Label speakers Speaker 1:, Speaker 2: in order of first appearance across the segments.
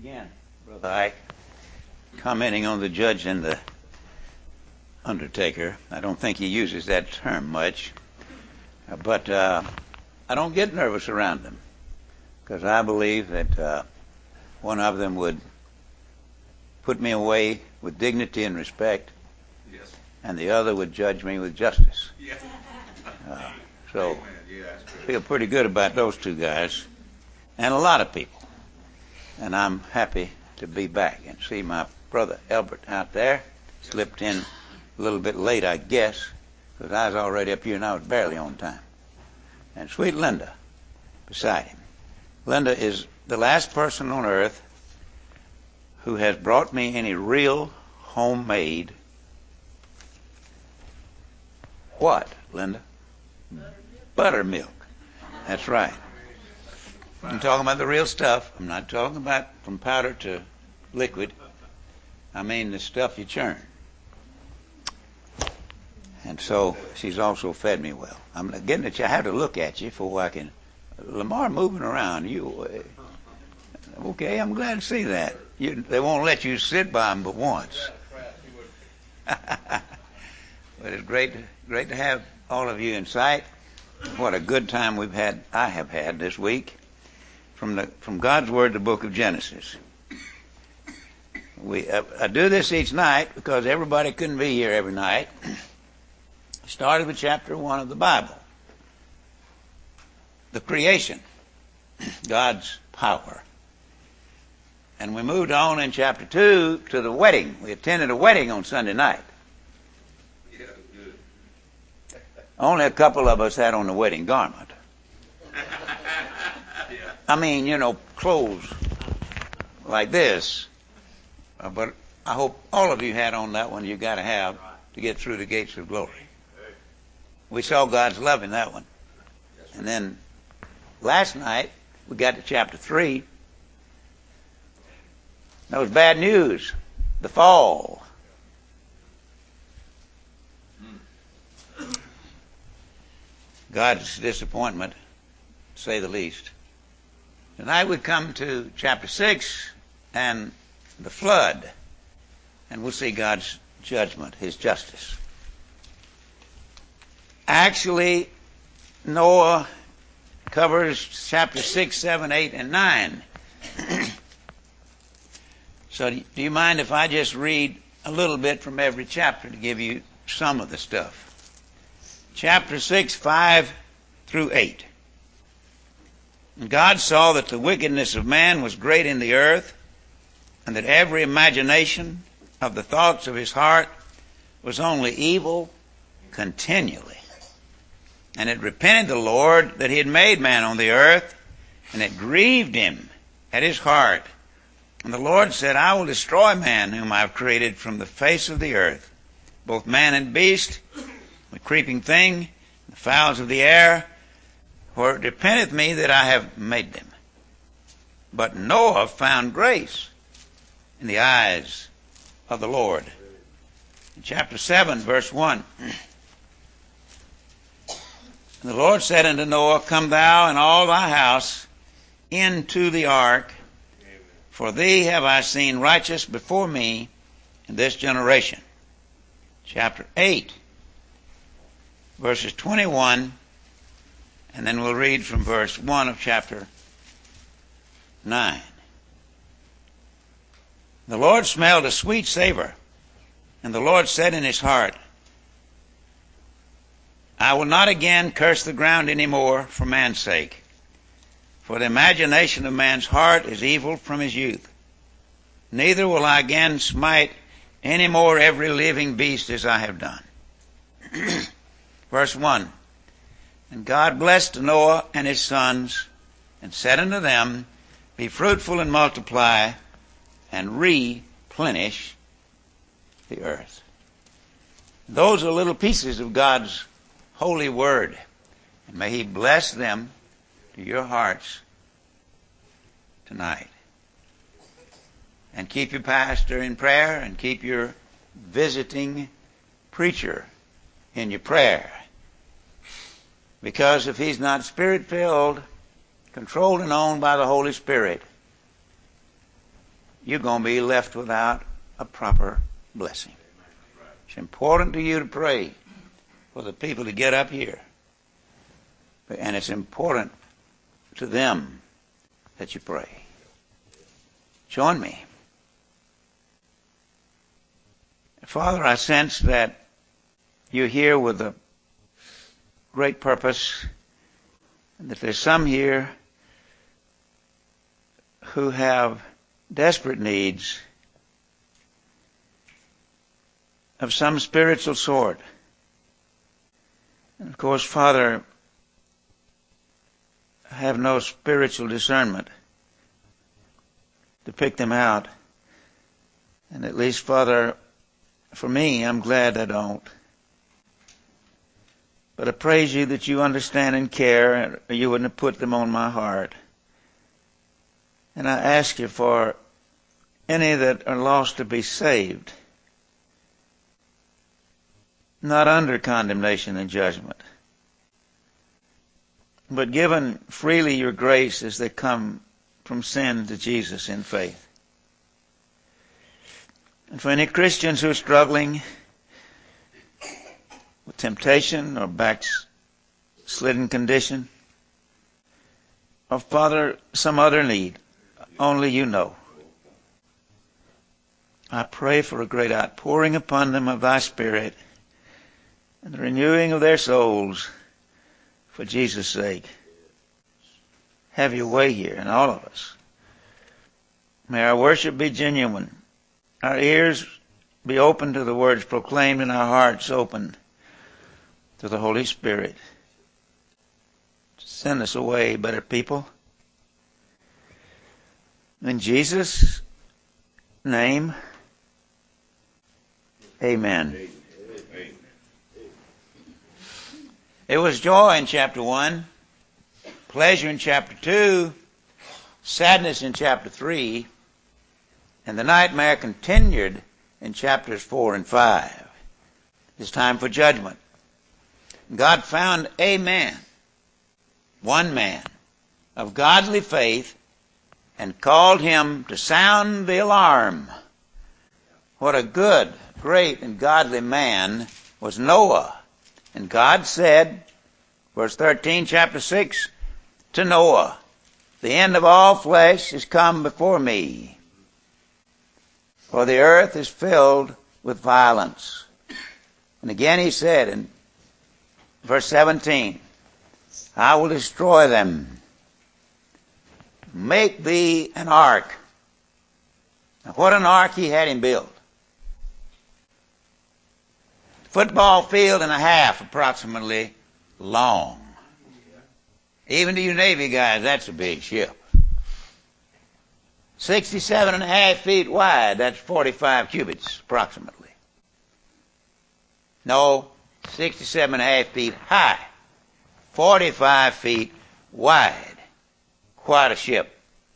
Speaker 1: again, Brother Ike, commenting on the judge and the undertaker. I don't think he uses that term much, but I don't get nervous around them because I believe that one of them would put me away with dignity and respect, yes, and the other would judge me with justice. Yes. So I feel pretty good about those two guys and a lot of people. And I'm happy to be back and see my brother Albert out there. Slipped in a little bit late, I guess, because I was already up here and I was barely on time. And sweet Linda beside him. Linda is the last person on earth who has brought me any real homemade what, Linda? Buttermilk. That's right. I'm talking about the real stuff. I'm not talking about from powder to liquid. I mean the stuff you churn. And so she's also fed me well. I'm getting at you. I have to look at you before I can. Lamar moving around. You okay? I'm glad to see that. They won't let you sit by them but once. But it's great to have all of you in sight. What a good time I have had this week from God's Word, the book of Genesis. I do this each night because everybody couldn't be here every night. Started with chapter 1 of the Bible. The creation. God's power. And we moved on in chapter 2 to the wedding. We attended a wedding on Sunday night. Only a couple of us had on the wedding garment. I mean, clothes like this. But I hope all of you had on that one you got to have to get through the gates of glory. We saw God's love in that one. And then last night we got to chapter 3. That was bad news. The fall. God's disappointment, to say the least. Tonight we come to chapter 6 and the flood. And we'll see God's judgment, His justice. Actually, Noah covers chapter 6, 7, 8, and 9. So do you mind if I just read a little bit from every chapter to give you some of the stuff? Chapter 6, 5 through 8. And God saw that the wickedness of man was great in the earth, and that every imagination of the thoughts of his heart was only evil continually. And it repented the Lord that he had made man on the earth, and it grieved him at his heart. And the Lord said, I will destroy man whom I have created from the face of the earth, both man and beast, the creeping thing, the fowls of the air, for it repenteth me that I have made them. But Noah found grace in the eyes of the Lord. In chapter 7, verse 1, And the Lord said unto Noah, Come thou and all thy house into the ark, for thee have I seen righteous before me in this generation. Chapter 8, verses 21, and then we'll read from verse 1 of chapter 9. The Lord smelled a sweet savor, and the Lord said in his heart, I will not again curse the ground any more for man's sake, for the imagination of man's heart is evil from his youth. Neither will I again smite any more every living beast as I have done. Verse 1, And God blessed Noah and his sons, and said unto them, Be fruitful and multiply, and replenish the earth. Those are little pieces of God's holy word. And may He bless them to your hearts tonight. And keep your pastor in prayer, and keep your visiting preacher in your prayer. Because if he's not Spirit-filled, controlled and owned by the Holy Spirit, you're going to be left without a proper blessing. It's important to you to pray for the people to get up here. And it's important to them that you pray. Join me. Father, I sense that you're here with a great purpose, and that there's some here who have desperate needs of some spiritual sort. And of course, Father, I have no spiritual discernment to pick them out. And at least, Father, for me, I'm glad I don't. But I praise you that you understand and care, or you wouldn't have put them on my heart. And I ask you for any that are lost to be saved, not under condemnation and judgment, but given freely your grace as they come from sin to Jesus in faith. And for any Christians who are struggling with temptation or backslidden condition, or Father, some other need, only you know. I pray for a great outpouring upon them of thy Spirit and the renewing of their souls for Jesus' sake. Have your way here in all of us. May our worship be genuine, our ears be open to the words proclaimed, and our hearts open to the Holy Spirit. Send us away, better people. In Jesus' name, amen. It was joy in chapter 1, pleasure in chapter 2, sadness in chapter 3, and the nightmare continued in chapters 4 and 5. It's time for judgment. God found a man, one man, of godly faith, and called him to sound the alarm. What a good, great, and godly man was Noah. And God said, verse 13, chapter 6, to Noah, the end of all flesh is come before me, for the earth is filled with violence. And again he said in verse 17, I will destroy them. Make thee an ark. Now what an ark he had him build. Football field and a half approximately long. Even to you Navy guys, that's a big ship. 67 and a half feet wide, that's 45 cubits approximately. No, 67 and a half feet high, 45 feet wide. Quite a ship.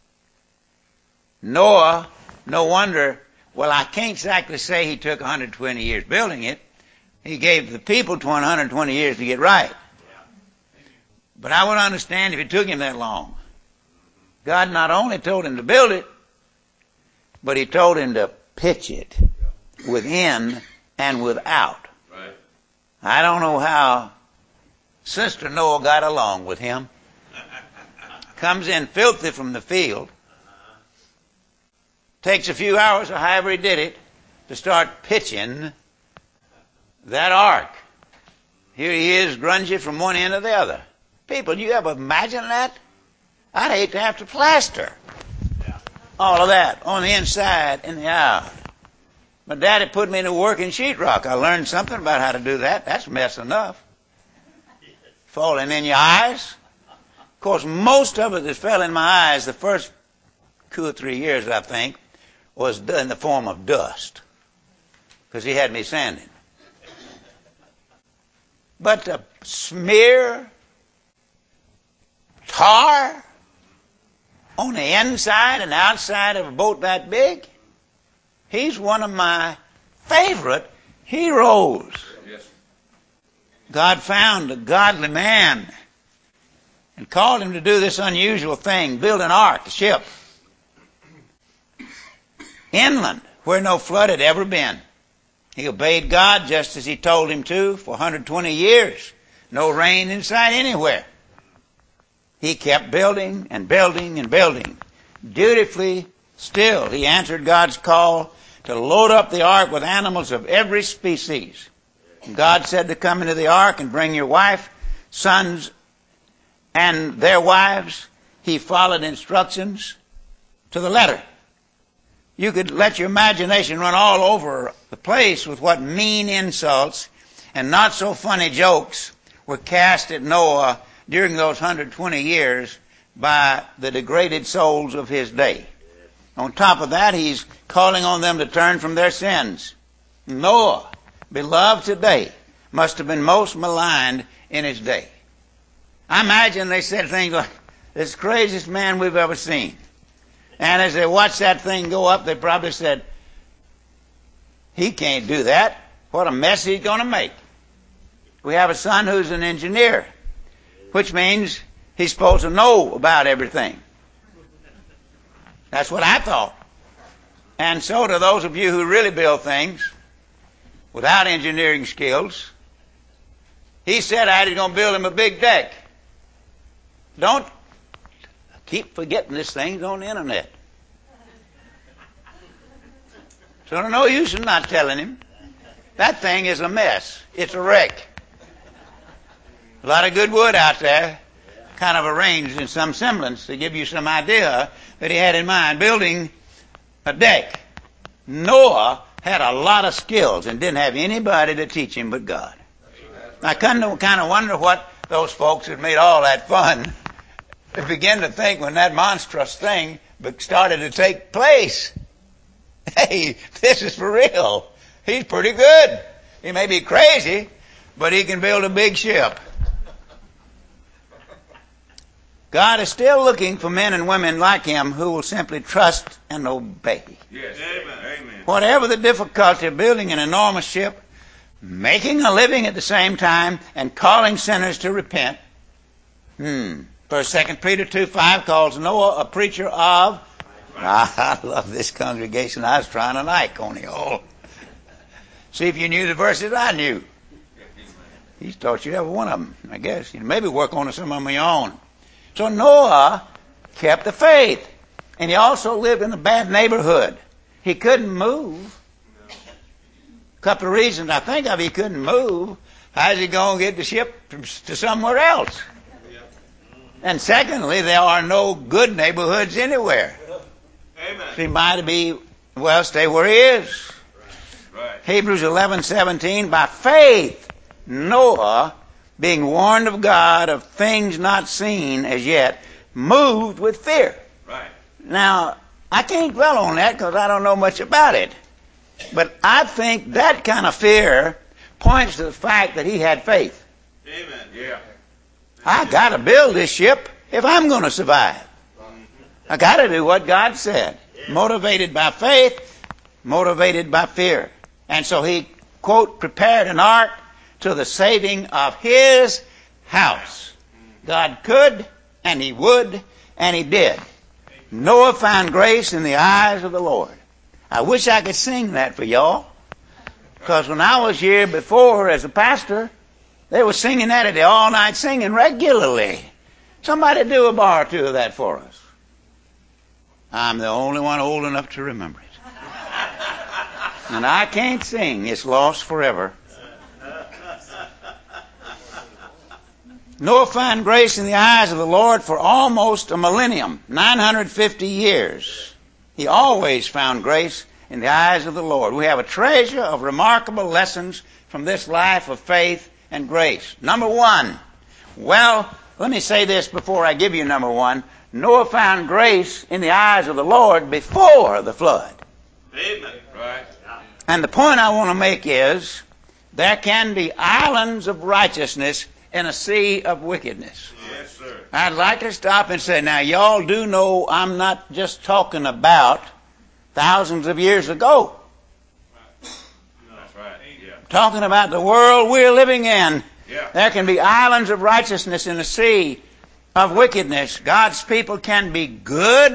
Speaker 1: Noah, no wonder, well, I can't exactly say he took 120 years building it. He gave the people 120 years to get right. But I would understand if it took him that long. God not only told him to build it, but he told him to pitch it within and without. Right. I don't know how Sister Noah got along with him. Comes in filthy from the field. Takes a few hours or however he did it to start pitching that ark. Here he is, grungy from one end to the other. People, do you ever imagine that? I'd hate to have to plaster all of that on the inside and the out. My daddy put me to work in sheetrock. I learned something about how to do that. That's mess enough. Falling in your eyes. Of course, most of it that fell in my eyes the first 2 or 3 years, I think, was in the form of dust. Because he had me sanding. But to smear tar on the inside and outside of a boat that big, he's one of my favorite heroes. Yes. God found a godly man and called him to do this unusual thing, build an ark, a ship. inland, where no flood had ever been. He obeyed God just as he told him to for 120 years. No rain in sight anywhere. He kept building and building and building. Dutifully still, he answered God's call to load up the ark with animals of every species. And God said to come into the ark and bring your wife, sons, and their wives. He followed instructions to the letter. You could let your imagination run all over the place with what mean insults and not so funny jokes were cast at Noah during those 120 years by the degraded souls of his day. On top of that, he's calling on them to turn from their sins. Noah, beloved today, must have been most maligned in his day. I imagine they said things like, "This is the craziest man we've ever seen." And as they watched that thing go up, they probably said, "He can't do that. What a mess he's going to make." We have a son who's an engineer, which means he's supposed to know about everything. That's what I thought. And so do those of you who really build things without engineering skills. He said I was going to build him a big deck. Don't keep forgetting this thing's on the internet. So no use in not telling him. That thing is a mess. It's a wreck. A lot of good wood out there, kind of arranged in some semblance to give you some idea that he had in mind building a deck. Noah had a lot of skills and didn't have anybody to teach him but God. I kind of wonder what those folks that made all that fun began to think when that monstrous thing started to take place. Hey, this is for real. He's pretty good. He may be crazy, but he can build a big ship. God is still looking for men and women like him who will simply trust and obey.
Speaker 2: Yes. Amen.
Speaker 1: Whatever the difficulty of building an enormous ship, making a living at the same time, and calling sinners to repent. 1 Peter 2:5 calls Noah a preacher of... I love this congregation. I was trying to like on you all. See if you knew the verses I knew. He taught you every one of them, I guess. You'd maybe work on some of them on your own. So Noah kept the faith. And he also lived in a bad neighborhood. He couldn't move. A couple of reasons I think of, he couldn't move. How's he going to get the ship to somewhere else? And secondly, there are no good neighborhoods anywhere.
Speaker 2: Amen.
Speaker 1: So he might stay where he is.
Speaker 2: Right.
Speaker 1: Hebrews 11:17, by faith, Noah, being warned of God of things not seen as yet, moved with fear.
Speaker 2: Right.
Speaker 1: Now, I can't dwell on that because I don't know much about it. But I think that kind of fear points to the fact that he had faith.
Speaker 2: Amen. Yeah.
Speaker 1: I got to build this ship if I'm going to survive. I got to do what God said. Motivated by faith, motivated by fear. And so he, quote, prepared an ark to the saving of his house. God could, and he would, and he did. Noah found grace in the eyes of the Lord. I wish I could sing that for y'all. Because when I was here before as a pastor, they were singing that at the all-night singing regularly. Somebody do a bar or two of that for us. I'm the only one old enough to remember it. And I can't sing. It's lost forever. Noah found grace in the eyes of the Lord for almost a millennium, 950 years. He always found grace in the eyes of the Lord. We have a treasure of remarkable lessons from this life of faith and grace. Number one, let me say this before I give you number one. Noah found grace in the eyes of the Lord before the flood.
Speaker 2: Amen. Right.
Speaker 1: And the point I want to make is there can be islands of righteousness in a sea of wickedness.
Speaker 2: Yes, sir.
Speaker 1: I'd like to stop and say, now y'all do know I'm not just talking about thousands of years ago.
Speaker 2: That's right. Yeah.
Speaker 1: I'm talking about the world we're living in.
Speaker 2: Yeah.
Speaker 1: There can be islands of righteousness in a sea of wickedness. God's people can be good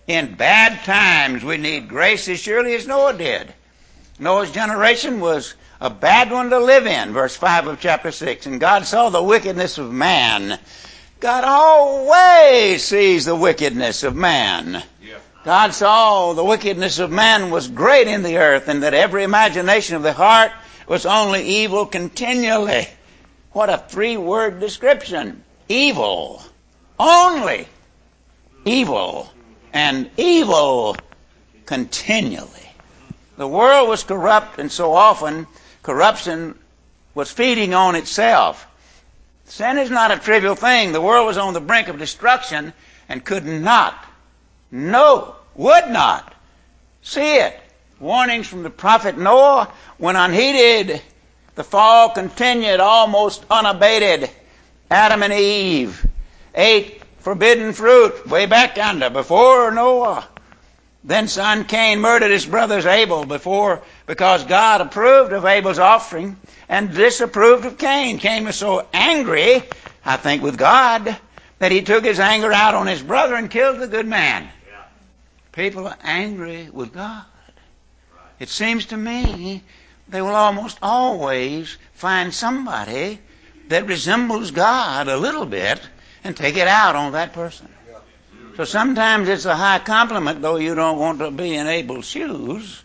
Speaker 1: In bad times, we need grace as surely as Noah did. Noah's generation was a bad one to live in, verse 5 of chapter 6. And God saw the wickedness of man. God always sees the wickedness of man. God saw the wickedness of man was great in the earth, and that every imagination of the heart was only evil continually. What a three-word description. Evil. Only evil. And evil continually. The world was corrupt, and so often corruption was feeding on itself. Sin is not a trivial thing. The world was on the brink of destruction and could not, would not see it. Warnings from the prophet Noah went unheeded. The fall continued almost unabated. Adam and Eve ate forbidden fruit way back yonder before Noah. Then son Cain murdered his brother Abel because God approved of Abel's offering and disapproved of Cain. Cain was so angry, I think, with God that he took his anger out on his brother and killed the good man. Yeah. People are angry with God. Right. It seems to me they will almost always find somebody that resembles God a little bit and take it out on that person. So sometimes it's a high compliment, though you don't want to be in Abel's shoes,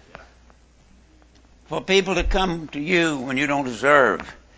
Speaker 1: for people to come to you when you don't deserve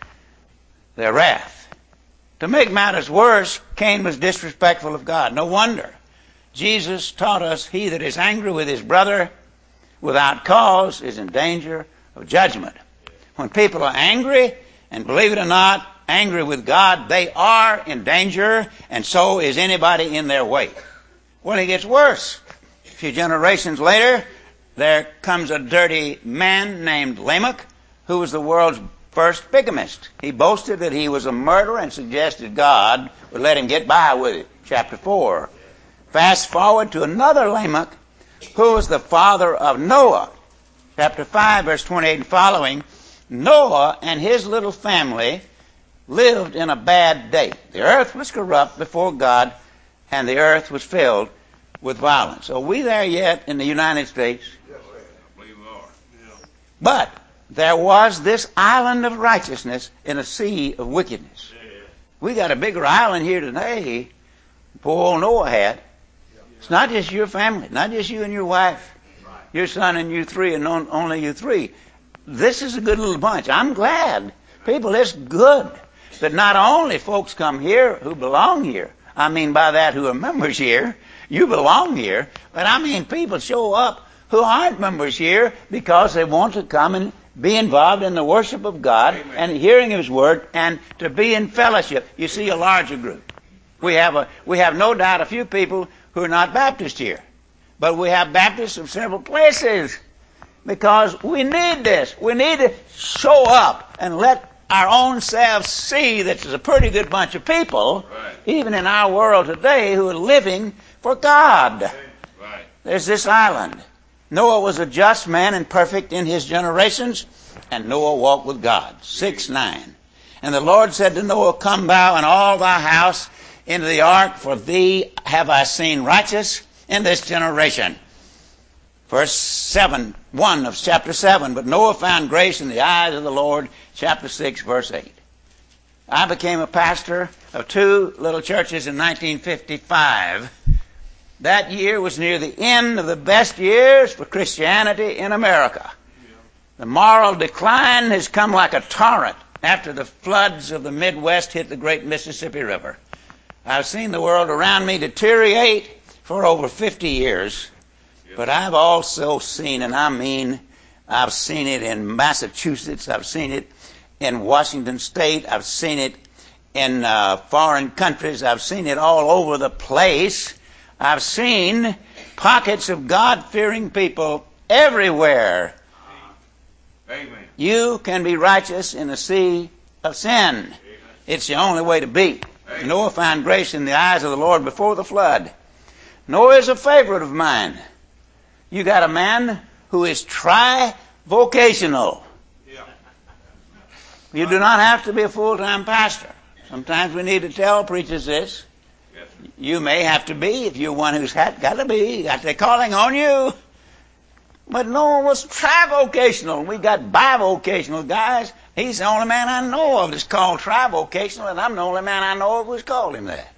Speaker 1: their wrath. To make matters worse, Cain was disrespectful of God. No wonder. Jesus taught us, he that is angry with his brother without cause is in danger of judgment. When people are angry, and believe it or not, angry with God, they are in danger, and so is anybody in their way. Well, it gets worse. A few generations later, there comes a dirty man named Lamech, who was the world's first bigamist. He boasted that he was a murderer and suggested God would let him get by with it. Chapter 4. Fast forward to another Lamech, who was the father of Noah. Chapter 5, verse 28 and following. Noah and his little family lived in a bad day. The earth was corrupt before God, and the earth was filled with violence. Are we there yet in the United States?
Speaker 2: Yes, sir. I believe we are. Yeah.
Speaker 1: But there was this island of righteousness in a sea of wickedness. Yeah. We got a bigger island here today than poor old Noah had. It's not just your family, not just you and your wife, your son and you three, and only you three. This is a good little bunch. I'm glad. People, it's good that not only folks come here who belong here, I mean by that who are members here, you belong here, but I mean people show up who aren't members here because they want to come and be involved in the worship of God. Amen. And hearing His Word and to be in fellowship. You see a larger group. We have no doubt a few people who are not Baptist here, but we have Baptists of several places because we need this. We need to show up and let our own selves see that there's a pretty good bunch of people, right, even in our world today, who are living for God. Right. There's this island. Noah was a just man and perfect in his generations, and Noah walked with God. 6:9. And the Lord said to Noah, Come thou and all thy house into the ark, for thee have I seen righteous in this generation. Verse 1 of chapter 7. But Noah found grace in the eyes of the Lord. Chapter 6, verse 8. I became a pastor of 2 little churches in 1955. That year was near the end of the best years for Christianity in America. The moral decline has come like a torrent after the floods of the Midwest hit the great Mississippi River. I've seen the world around me deteriorate for over 50 years. But I've also seen, and I mean, I've seen it in Massachusetts, I've seen it in Washington State, I've seen it in foreign countries, I've seen it all over the place. I've seen pockets of God-fearing people everywhere. Amen. You can be righteous in the sea of sin. Amen. It's the only way to be. Amen. Noah found grace in the eyes of the Lord before the flood. Noah is a favorite of mine. You got a man who is tri-vocational. Yeah. You do not have to be a full-time pastor. Sometimes we need to tell preachers this.
Speaker 2: Yes, sir.
Speaker 1: You may have to be if you're one who's got to be. Got the calling on you. But no one was trivocational. We got bivocational guys. He's the only man I know of that's called trivocational, and I'm the only man I know of who's called him that.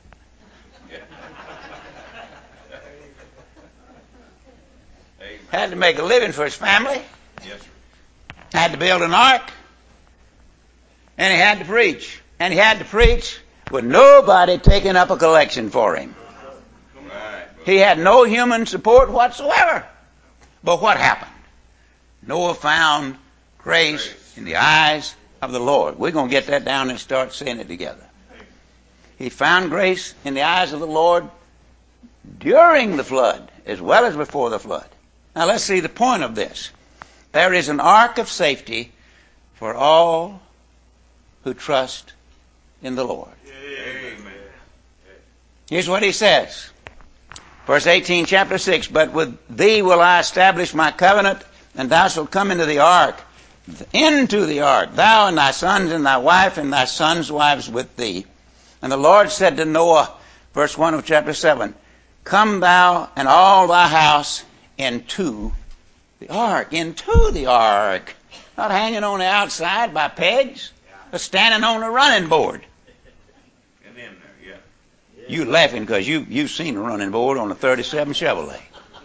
Speaker 1: Had to make a living for his family.
Speaker 2: Yes, sir.
Speaker 1: Had to build an ark. And he had to preach. And he had to preach with nobody taking up a collection for him.
Speaker 2: Right.
Speaker 1: He had no human support whatsoever. But what happened? Noah found grace in the eyes of the Lord. We're going to get that down and start saying it together. He found grace in the eyes of the Lord during the flood as well as before the flood. Now let's see the point of this. There is an ark of safety for all who trust in the Lord.
Speaker 2: Amen.
Speaker 1: Here's what he says. Verse 18, chapter 6, but with thee will I establish my covenant, and thou shalt come into the ark, thou and thy sons and thy wife and thy sons' wives with thee. And the Lord said to Noah, verse 1 of chapter 7, come thou and all thy house into the ark. Into the ark. Not hanging on the outside by pegs, but standing on the running board.
Speaker 2: And in there, yeah.
Speaker 1: You laughing because you've seen a running board on a 37 Chevrolet.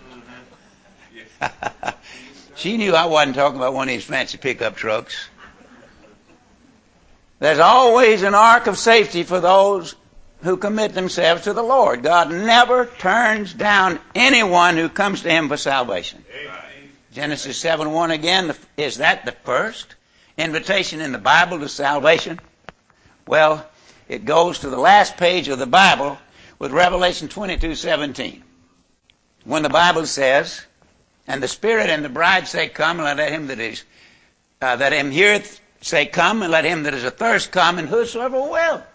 Speaker 1: She knew I wasn't talking about one of these fancy pickup trucks. There's always an ark of safety for those who commit themselves to the Lord. God never turns down anyone who comes to Him for salvation. Genesis 7:1 again, is that the first invitation in the Bible to salvation? Well, it goes to the last page of the Bible with Revelation 22:17. When the Bible says, and the Spirit and the bride say, come, and let him that him heareth say, come, and let him that is athirst come, and whosoever will.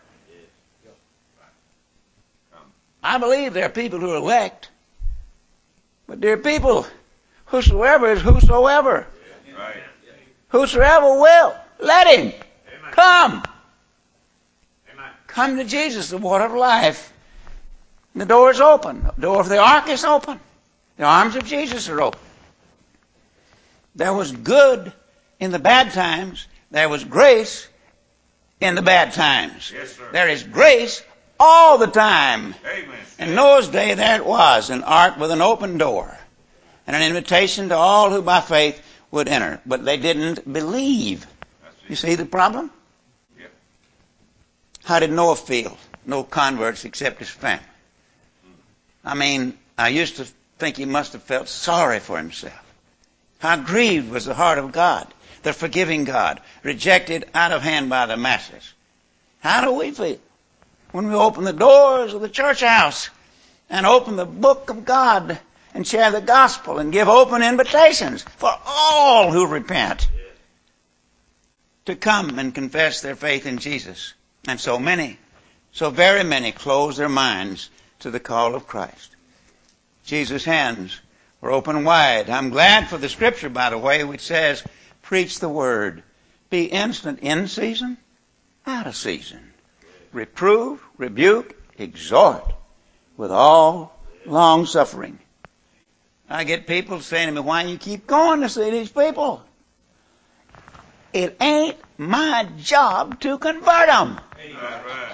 Speaker 1: I believe there are people who are elect, but there are people, whosoever is whosoever.
Speaker 2: Right.
Speaker 1: Whosoever will, let him come.
Speaker 2: Amen.
Speaker 1: Come to Jesus, the water of life. The door is open. The door of the ark is open. The arms of Jesus are open. There was good in the bad times. There was grace in the bad times.
Speaker 2: Yes, sir.
Speaker 1: There is grace all the time.
Speaker 2: Amen.
Speaker 1: In Noah's day, there it was, an ark with an open door and an invitation to all who by faith would enter. But they didn't believe. You see the problem?
Speaker 2: Yep.
Speaker 1: How did Noah feel? No converts except his family. I mean, I used to think he must have felt sorry for himself. How grieved was the heart of God, the forgiving God, rejected out of hand by the masses. How do we feel when we open the doors of the church house and open the book of God and share the gospel and give open invitations for all who repent to come and confess their faith in Jesus? And so very many close their minds to the call of Christ. Jesus' hands were open wide. I'm glad for the scripture, by the way, which says, preach the word. Be instant in season, out of season. Reprove, rebuke, exhort with all long suffering. I get people saying to me, why you keep going to see these people? It ain't my job to convert them.
Speaker 2: Right.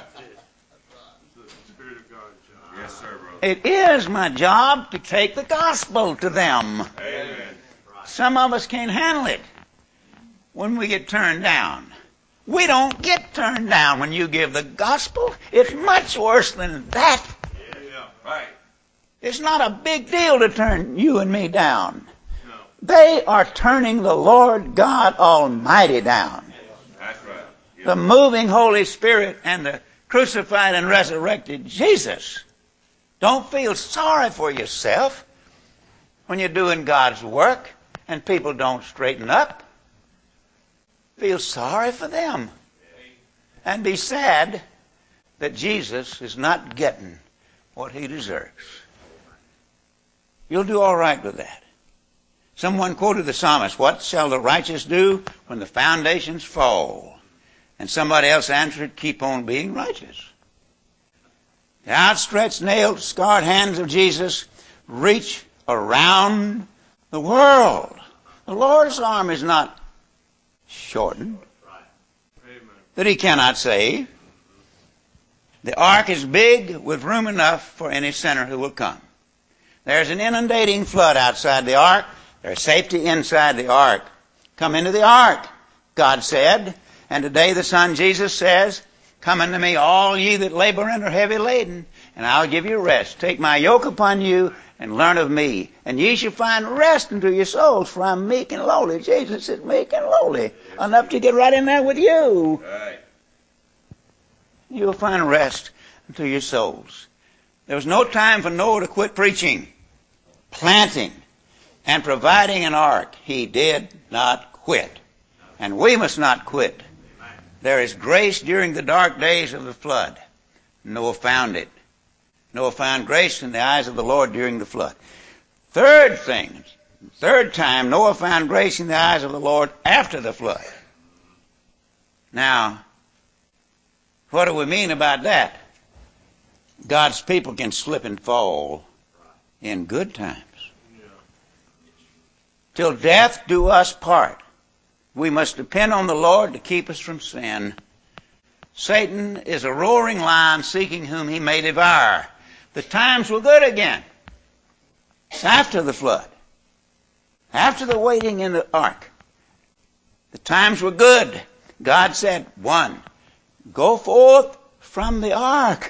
Speaker 2: Yes, sir, brother.
Speaker 1: It is my job to take the gospel to them.
Speaker 2: Amen.
Speaker 1: Some of us can't handle it when we get turned down. We don't get turned down when you give the gospel. It's much worse than that.
Speaker 2: Yeah. Right.
Speaker 1: It's not a big deal to turn you and me down.
Speaker 2: No.
Speaker 1: They are turning the Lord God Almighty down.
Speaker 2: That's right. Yep.
Speaker 1: The moving Holy Spirit and the crucified and resurrected Jesus. Don't feel sorry for yourself when you're doing God's work and people don't straighten up. Feel sorry for them. And be sad that Jesus is not getting what he deserves. You'll do all right with that. Someone quoted the psalmist, what shall the righteous do when the foundations fall? And somebody else answered, keep on being righteous. The outstretched, nailed, scarred hands of Jesus reach around the world. The Lord's arm is not shortened that he cannot save. The ark is big with room enough for any sinner who will come. There's an inundating flood outside the ark. There's safety inside the ark. Come into the ark, God said. And today the Son Jesus says, come unto me, all ye that labor and are heavy laden, and I'll give you rest. Take my yoke upon you and learn of me, and ye shall find rest unto your souls, for I'm meek and lowly. Jesus is meek and lowly, enough to get right in there with you.
Speaker 2: Right.
Speaker 1: You'll find rest unto your souls. There was no time for Noah to quit preaching, planting, and providing an ark. He did not quit. And we must not quit. There is grace during the dark days of the flood. Noah found it. Noah found grace in the eyes of the Lord during the flood. Third time, Noah found grace in the eyes of the Lord after the flood. Now, what do we mean about that? God's people can slip and fall in good times. Till death do us part. We must depend on the Lord to keep us from sin. Satan is a roaring lion seeking whom he may devour. The times were good again. After the flood. After the waiting in the ark. The times were good. God said, 1, go forth from the ark.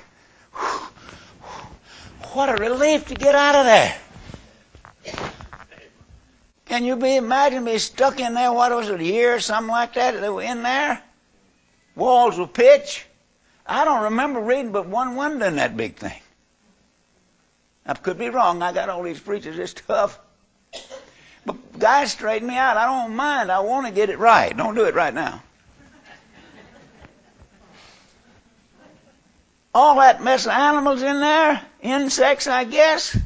Speaker 1: What a relief to get out of there. Can you imagine me stuck in there, what was it, a year or something like that? They were in there. Walls were pitch. I don't remember reading but one window in that big thing. I could be wrong. I got all these preachers this tough. But guys straighten me out. I don't mind. I want to get it right. Don't do it right now. All that mess of animals in there, insects, I guess.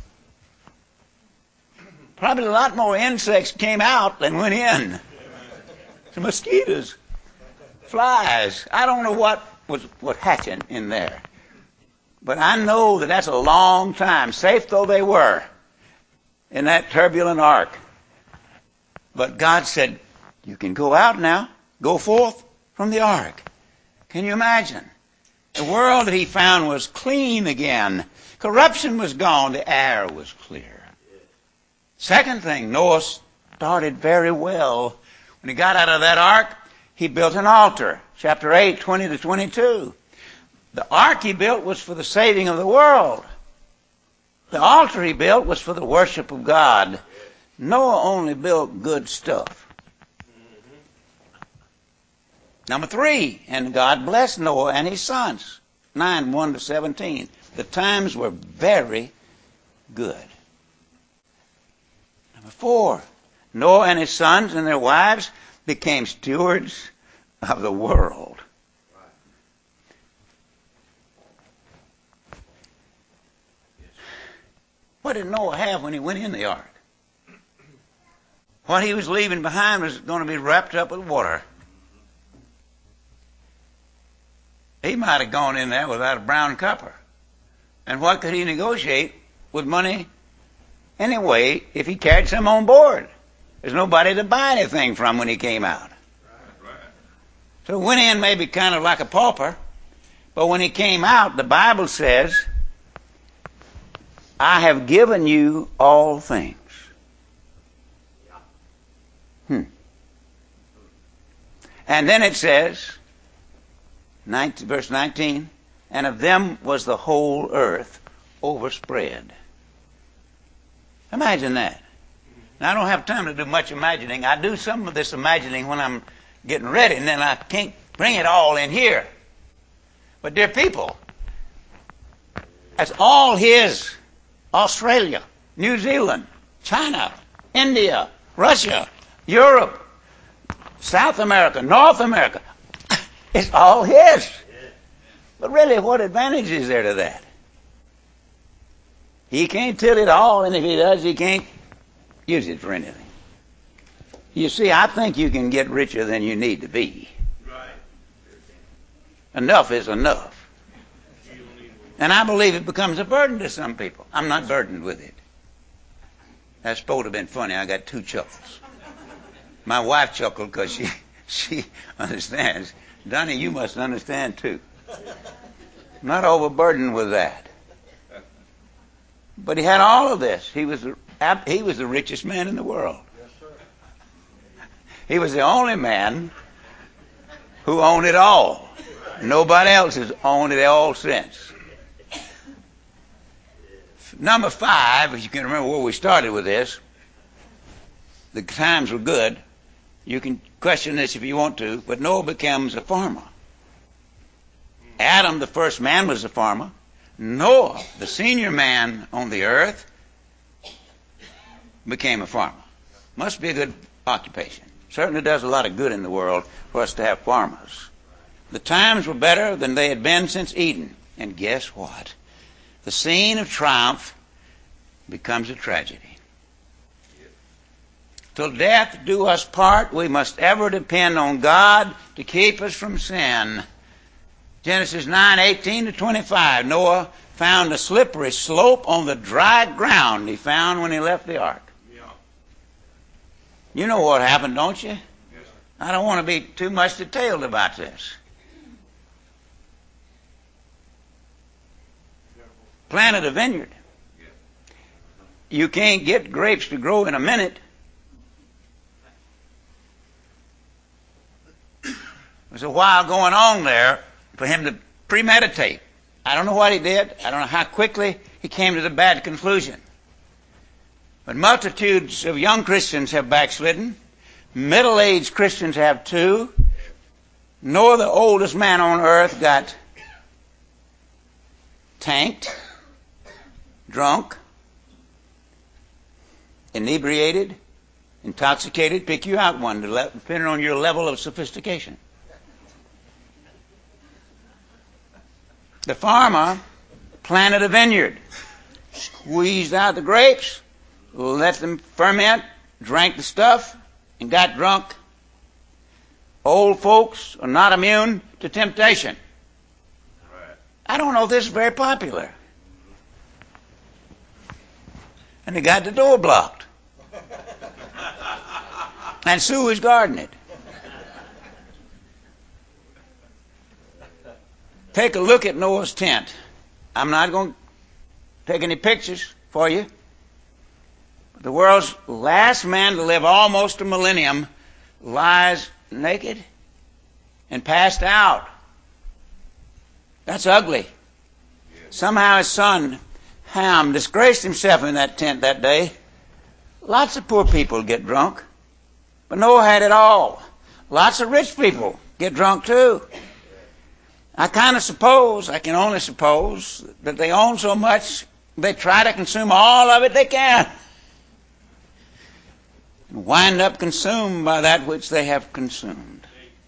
Speaker 1: Probably a lot more insects came out than went in. The mosquitoes, flies. I don't know what was hatching in there. But I know that that's a long time, safe though they were, in that turbulent ark. But God said, you can go out now. Go forth from the ark. Can you imagine? The world that he found was clean again. Corruption was gone. The air was clear. Second thing, Noah started very well. When he got out of that ark, he built an altar. Chapter 8, 20 to 22. The ark he built was for the saving of the world. The altar he built was for the worship of God. Noah only built good stuff. Number 3, and God blessed Noah and his sons. 9, 1 to 17. The times were very good. Number 4, Noah and his sons and their wives became stewards of the world. What did Noah have when he went in the ark? What he was leaving behind was going to be wrapped up with water. He might have gone in there without a brown copper. And what could he negotiate with money anyway if he carried some on board? There's nobody to buy anything from when he came out. So he went in maybe kind of like a pauper. But when he came out, the Bible says, I have given you all things. And then it says, verse 19, and of them was the whole earth overspread. Imagine that. Now, I don't have time to do much imagining. I do some of this imagining when I'm getting ready, and then I can't bring it all in here. But dear people, that's all his. Australia, New Zealand, China, India, Russia, Europe, South America, North America. It's all his. But really, what advantage is there to that? He can't till it all, and if he does, he can't use it for anything. You see, I think you can get richer than you need to be. Enough is enough. And I believe it becomes a burden to some people. I'm not burdened with it. That's supposed to have been funny. I got 2 chuckles. My wife chuckled because she understands. Donnie, you must understand too. I'm not overburdened with that. But he had all of this. He was the richest man in the world. He was the only man who owned it all. Nobody else has owned it all since. Number 5, if you can remember where we started with this, the times were good. You can question this if you want to, but Noah becomes a farmer. Adam, the first man, was a farmer. Noah, the senior man on the earth, became a farmer. Must be a good occupation. Certainly does a lot of good in the world for us to have farmers. The times were better than they had been since Eden. And guess what? The scene of triumph becomes a tragedy. Till death do us part, we must ever depend on God to keep us from sin. Genesis 9:18-25. Noah found a slippery slope on the dry ground he found when he left the ark. Yeah. You know what happened, don't you? Yes, I don't want to be too much detailed about this. Planted a vineyard. You can't get grapes to grow in a minute. There's a while going on there for him to premeditate. I don't know what he did. I don't know how quickly he came to the bad conclusion. But multitudes of young Christians have backslidden. Middle-aged Christians have too. Noah, the oldest man on earth, got tanked, drunk, inebriated, intoxicated. Pick you out one, depending on your level of sophistication. The farmer planted a vineyard, squeezed out the grapes, let them ferment, drank the stuff, and got drunk. Old folks are not immune to temptation. I don't know if this is very popular. And they got the door blocked. And Sue is guarding it. Take a look at Noah's tent. I'm not going to take any pictures for you. The world's last man to live almost a millennium lies naked and passed out. That's ugly. Somehow his son, Ham, disgraced himself in that tent that day. Lots of poor people get drunk, but Noah had it all. Lots of rich people get drunk too. I can only suppose, that they own so much, they try to consume all of it they can. And wind up consumed by that which they have consumed.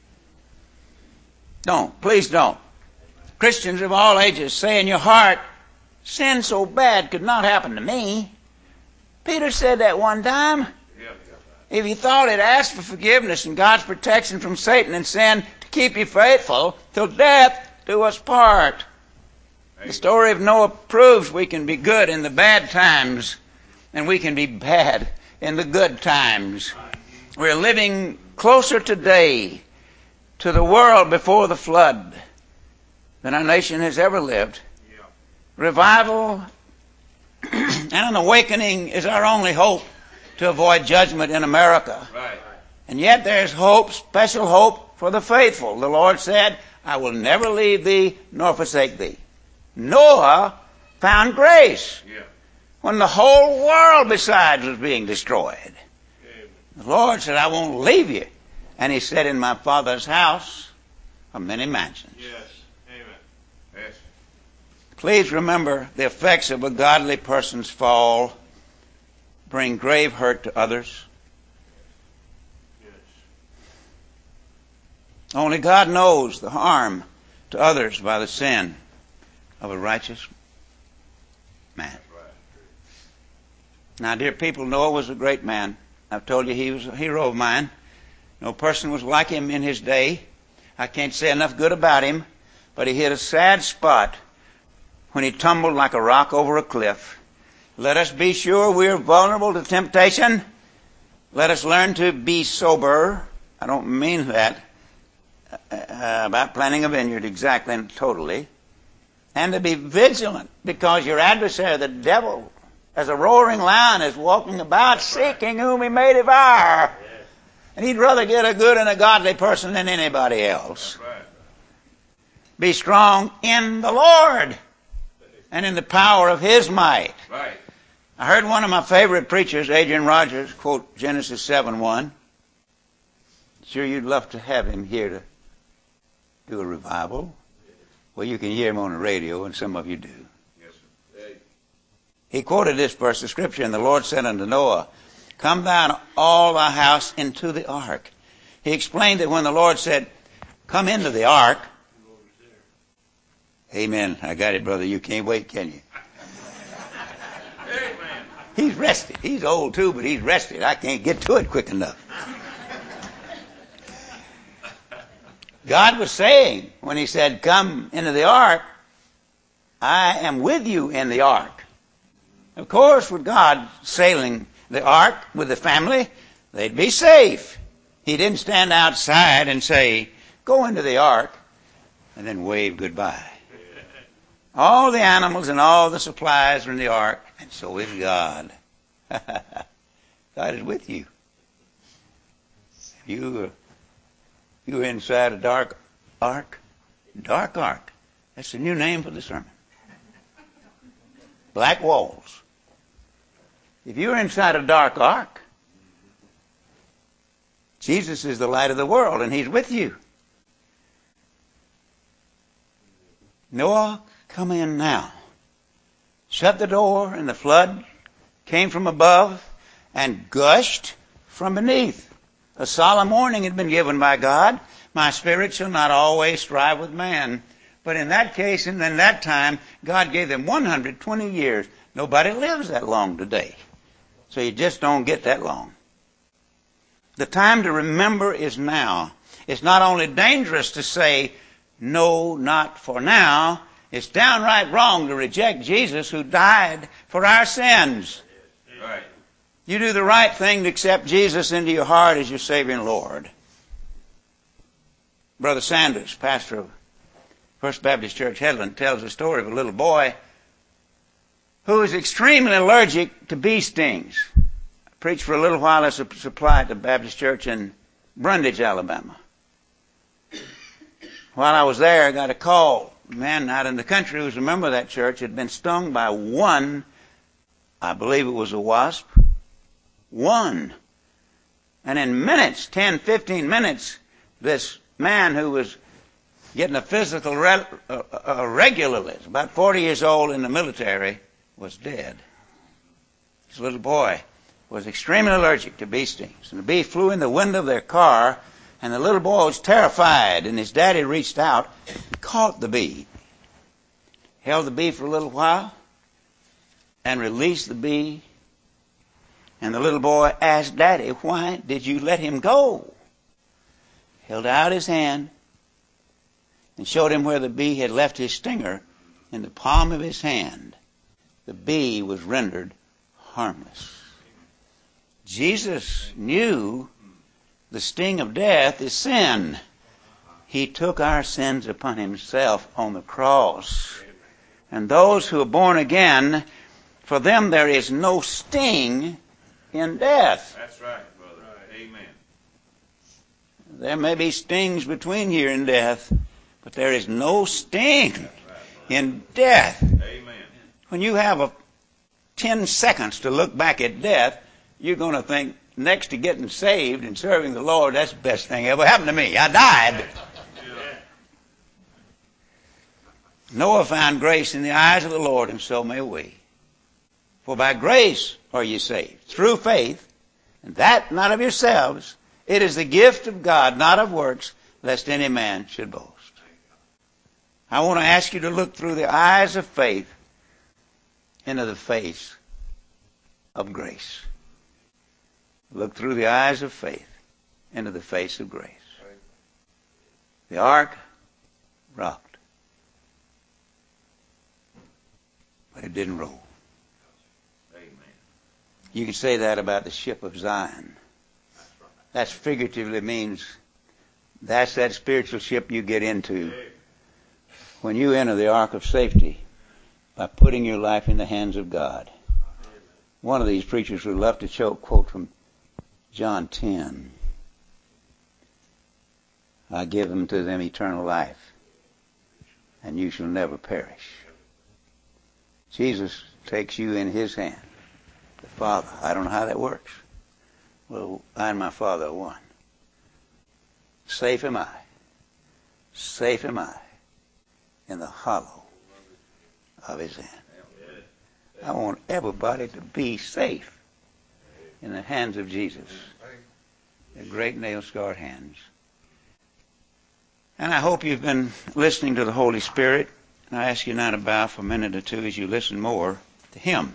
Speaker 1: Please don't. Christians of all ages, say in your heart, sin so bad could not happen to me. Peter said that one time. If you thought it, asked for forgiveness and God's protection from Satan and sin to keep you faithful till death do us part. The story of Noah proves we can be good in the bad times and we can be bad in the good times. We're living closer today to the world before the flood than our nation has ever lived. Revival and an awakening is our only hope to avoid judgment in America. Right. And yet there's hope, special hope for the faithful. The Lord said, I will never leave thee nor forsake thee. Noah found grace when the whole world besides was being destroyed. Amen. The Lord said, I won't leave you. And he said, in my Father's house are many mansions. Yes. Amen. Yes. Please remember the effects of a godly person's fall bring grave hurt to others. Yes. Only God knows the harm to others by the sin of a righteous man. Now, dear people, Noah was a great man. I've told you he was a hero of mine. No person was like him in his day. I can't say enough good about him, but he hit a sad spot when he tumbled like a rock over a cliff. Let us be sure we are vulnerable to temptation. Let us learn to be sober. I don't mean that about planting a vineyard exactly and totally. And to be vigilant, because your adversary, the devil, as a roaring lion, is walking about seeking whom he may devour. And he'd rather get a good and a godly person than anybody else. Be strong in the Lord and in the power of his might.
Speaker 2: Right.
Speaker 1: I heard one of my favorite preachers, Adrian Rogers, quote Genesis 7:1. Sure you'd love to have him here to do a revival. Well, you can hear him on the radio, and some of you do.
Speaker 2: Yes, sir. Hey.
Speaker 1: He quoted this verse of Scripture, and the Lord said unto Noah, Come thou and all thy house into the ark. He explained that when the Lord said, Come into the ark. Amen. I got it, brother. You can't wait, can you?
Speaker 2: Amen.
Speaker 1: He's rested. He's old too, but he's rested. I can't get to it quick enough. God was saying, when he said, Come into the ark, I am with you in the ark. Of course, with God sailing the ark with the family, they'd be safe. He didn't stand outside and say, Go into the ark, and then wave goodbye. All the animals and all the supplies are in the ark, and so is God. God is with you. You're inside a dark ark. Dark ark. That's the new name for the sermon. Black walls. If you're inside a dark ark, Jesus is the light of the world, and he's with you. Noah, come in now. Shut the door, and the flood came from above and gushed from beneath. A solemn warning had been given by God. My spirit shall not always strive with man. But in that case and in that time, God gave them 120 years. Nobody lives that long today. So you just don't get that long. The time to remember is now. It's not only dangerous to say, no, not for now. It's downright wrong to reject Jesus who died for our sins.
Speaker 2: Right.
Speaker 1: You do the right thing to accept Jesus into your heart as your Savior and Lord. Brother Sanders, pastor of First Baptist Church Headland, tells the story of a little boy who was extremely allergic to bee stings. I preached for a little while as a supply at the Baptist Church in Brundage, Alabama. While I was there, I got a call. A man out in the country who was a member of that church had been stung by one, I believe it was a wasp. One. And in minutes, 10, 15 minutes, this man who was getting a physical regularly, about 40 years old in the military, was dead. This little boy was extremely allergic to bee stings. And the bee flew in the window of their car, and the little boy was terrified, and his daddy reached out, caught the bee, held the bee for a little while, and released the bee. And the little boy asked Daddy, why did you let him go? Held out his hand and showed him where the bee had left his stinger in the palm of his hand. The bee was rendered harmless. Jesus knew the sting of death is sin. He took our sins upon himself on the cross. And those who are born again, for them there is no sting in death.
Speaker 2: That's right, brother. Amen.
Speaker 1: There may be stings between here and death, but there is no sting in death.
Speaker 2: Amen.
Speaker 1: When you have 10 seconds to look back at death, you're going to think, next to getting saved and serving the Lord, that's the best thing ever happened to me. I died. Noah found grace in the eyes of the Lord, and so may we. For by grace are you saved, through faith, and that not of yourselves. It is the gift of God, not of works, lest any man should boast. I want to ask you to look through the eyes of faith into the face of grace. Look through the eyes of faith into the face of grace. The ark rocked. it didn't roll.
Speaker 2: Amen.
Speaker 1: You can say that about the ship of Zion. That figuratively means that's that spiritual ship you get into when you enter the ark of safety by putting your life in the hands of God. One of these preachers would love to quote from John 10. I give them to them eternal life, and you shall never perish. Jesus takes you in his hand. The Father. I don't know how that works. Well, I and my Father are one. Safe am I. Safe am I in the hollow of his hand. I want everybody to be safe in the hands of Jesus. The great nail-scarred hands. And I hope you've been listening to the Holy Spirit. And I ask you now to bow for a minute or two as you listen more to him.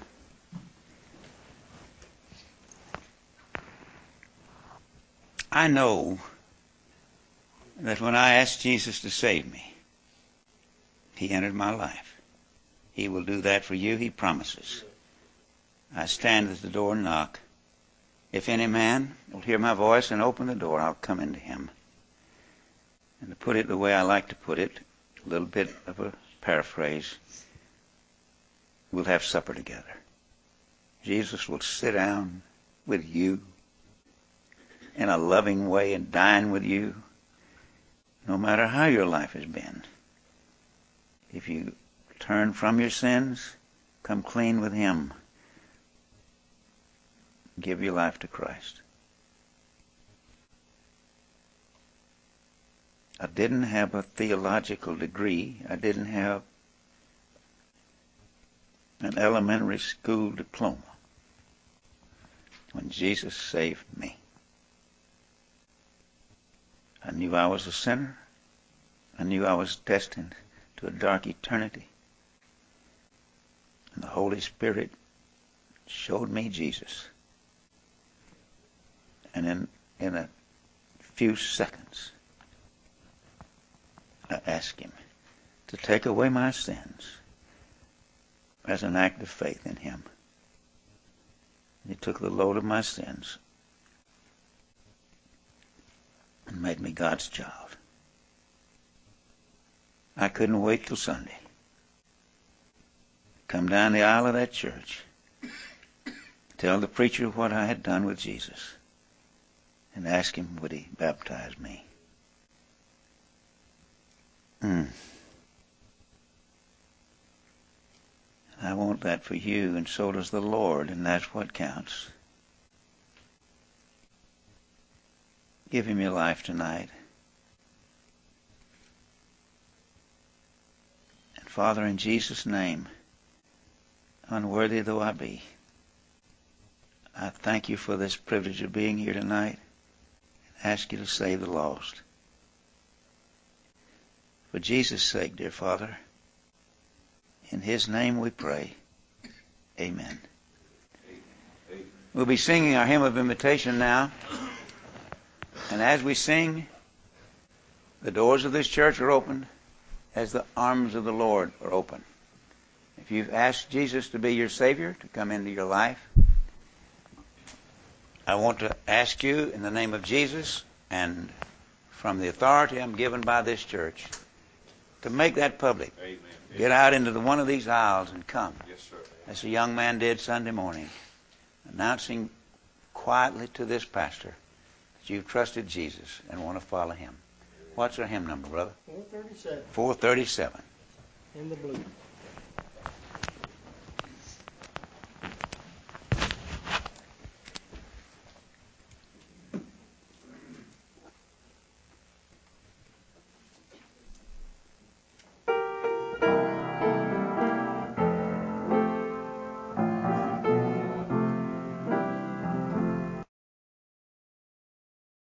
Speaker 1: I know that when I asked Jesus to save me, he entered my life. He will do that for you, he promises. I stand at the door and knock. If any man will hear my voice and open the door, I'll come into him. And to put it the way I like to put it, a little bit of a paraphrase, we'll have supper together. Jesus will sit down with you in a loving way and dine with you, no matter how your life has been. If you turn from your sins, come clean with him. Give your life to Christ. I didn't have a theological degree. I didn't have an elementary school diploma when Jesus saved me. I knew I was a sinner. I knew I was destined to a dark eternity. And the Holy Spirit showed me Jesus. And in a few seconds, I asked him to take away my sins as an act of faith in him. He took the load of my sins and made me God's child. I couldn't wait till Sunday. Come down the aisle of that church, tell the preacher what I had done with Jesus, and ask him would he baptize me. I want that for you, and so does the Lord, and that's what counts. Give him your life tonight. And Father, in Jesus' name, unworthy though I be, I thank you for this privilege of being here tonight and ask you to save the lost. For Jesus' sake, dear Father, in his name we pray. Amen. We'll be singing our hymn of invitation now. And as we sing, the doors of this church are opened as the arms of the Lord are open. If you've asked Jesus to be your Savior, to come into your life, I want to ask you in the name of Jesus and from the authority I'm given by this church to make that public.
Speaker 2: Amen.
Speaker 1: Get out into one of these aisles and come.
Speaker 2: Yes, sir.
Speaker 1: As a young man did Sunday morning, announcing quietly to this pastor that you've trusted Jesus and want to follow him. What's our hymn number, brother?
Speaker 3: 437.
Speaker 1: 437.
Speaker 3: In the blue.